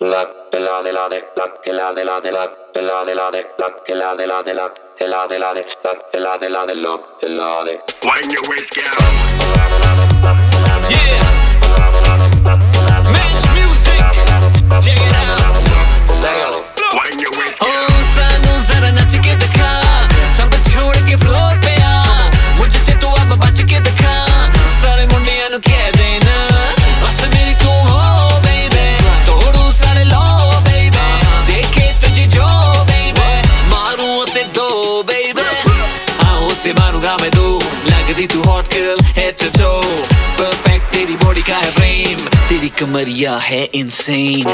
la la de la de la de la de la de la de la de la de la de la de la de la de la de la de la de wind your waist, girl. Yeah, Mensch Music, check it out. Wind your waist, girl. Oh, सानू जरा नच के दिखा, सब छोड़ के floor पे आ, मुझसे तू अब बच के दिखा, सारे मुंडियां नु कह देना, बस मेरी तू हो baby, तोड़ू सारे लो baby, देखे तुझे जो baby, मारूं उसे दो baby, हाँ उसे मारूंगा मैं दो, लगती तू hot girl head to toe, perfect तेरी body का है frame, तेरी कमरिया है insane.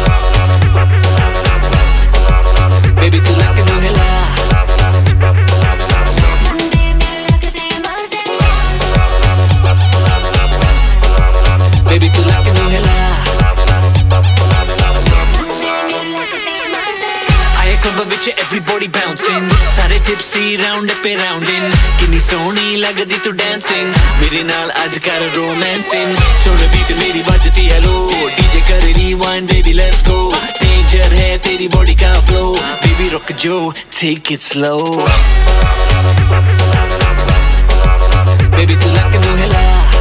Baby तू लग तू हिला Baby तू लग तू हिला आए क्लब विच everybody bouncing सारे tipsy round पे rounding किन्नी सोहनी लगदी तू dancing मेरे नाल अज कर romancing सुन beat मेरी बजती है लो DJ कर rewind baby let's go danger है तेरी body का flow baby रुक जो take it slow baby तू लग तू हिला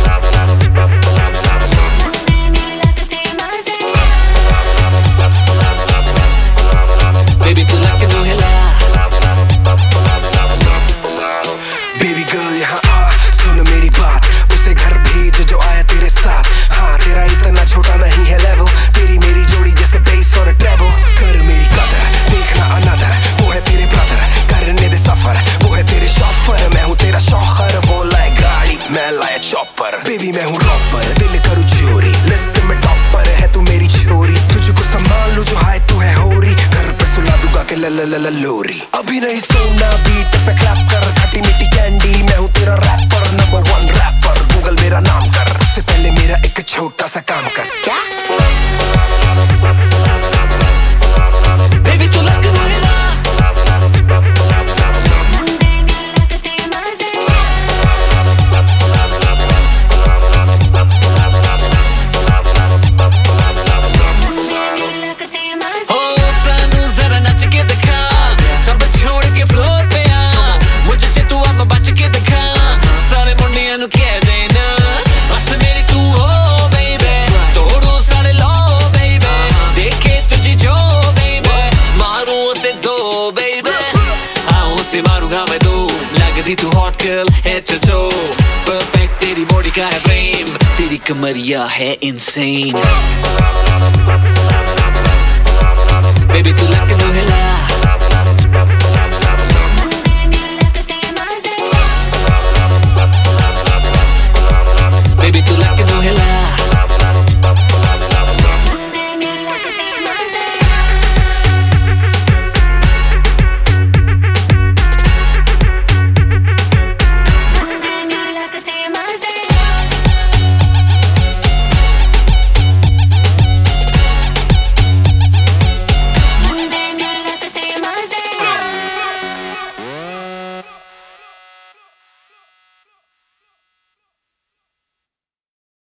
Baby तू लग तू हिला Baby girl यहाँ आ सुन मेरी बात उसे घर भेज जो आया तेरे साथ हाँ तेरा इतना छोटा नहीं है level तेरी मेरी जोड़ी जैसे bass और treble कर मेरी कदर देखना another वो है तेरे brother करने दे सफर वो है तेरे शॉफर मैं हूँ तेरा शौहर वो लाए गाड़ी मैं लाया चॉपर Baby मैं हूँ रॉपर दिल करूँ चोरी लिस्ट में टॉपर है तू मेरी छोरी तुझको संभाल लूँ जो हाय तू है होरी घर पे सुला दूंगा के ल लोरी अभी नहीं सोना बीट पे क्लैप कर खट्टी मीठी कैंडी मैं हूँ तेरा रैपर नंबर 1 रैपर गूगल मेरा नाम कर उससे पहले मेरा एक छोटा सा काम कर क्या Baby तू लग तू हिला ओ सानू जरा नच के दिखा सब छोड़ के फ्लोर पे आ मुझसे तू अब बच के दिखा सारे मुंडियां नु कह देना बस मेरी तू हो baby तोड़ू सारे लो baby देखे तुझे जो baby मारूं उसे दो baby हाँ उसे मारूंगा मैं दो लगती तू hot girl head to toe perfect तेरी body का है frame तेरी कमरिया है insane